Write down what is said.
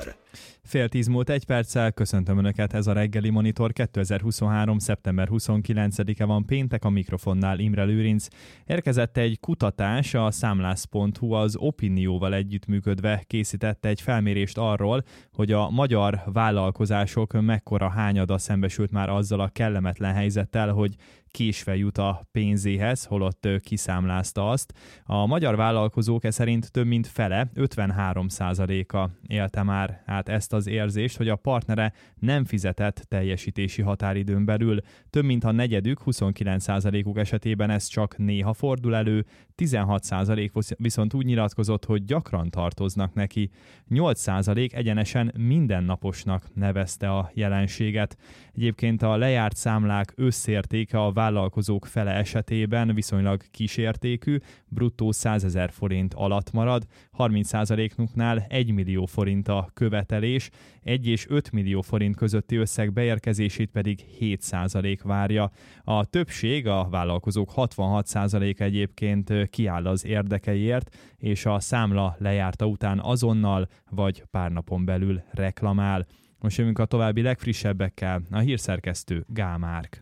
Monitor. Fél 10 múlt 1 perccel, köszöntöm Önöket, ez a reggeli Monitor. 2023. szeptember 29-e van péntek, a mikrofonnál Imre Lőrinc. Érkezett egy kutatás, a Számlász.hu az Opinióval együttműködve készítette egy felmérést arról, hogy a magyar vállalkozások mekkora hányada szembesült már azzal a kellemetlen helyzettel, hogy késve jut a pénzéhez, holott kiszámlázta azt. A magyar vállalkozók szerint több mint fele, 53%-a élte már át ezt az érzést, hogy a partnere nem fizetett teljesítési határidőn belül. Több mint a negyedük, 29%-uk esetében ez csak néha fordul elő, 16% viszont úgy nyilatkozott, hogy gyakran tartoznak neki. 8% egyenesen mindennaposnak nevezte a jelenséget. Egyébként a lejárt számlák összértéke a vállalkozók fele esetében viszonylag kisértékű, bruttó 100 000 forint alatt marad, 30%-nál 1 millió forint a követelés, 1 és 5 millió forint közötti összeg beérkezését pedig 7% várja. A többség, a vállalkozók 66%-a egyébként kiáll az érdekeiért, és a számla lejárta után azonnal vagy pár napon belül reklamál. Most jövünk a további legfrissebbekkel, a hírszerkesztő Gál Márk.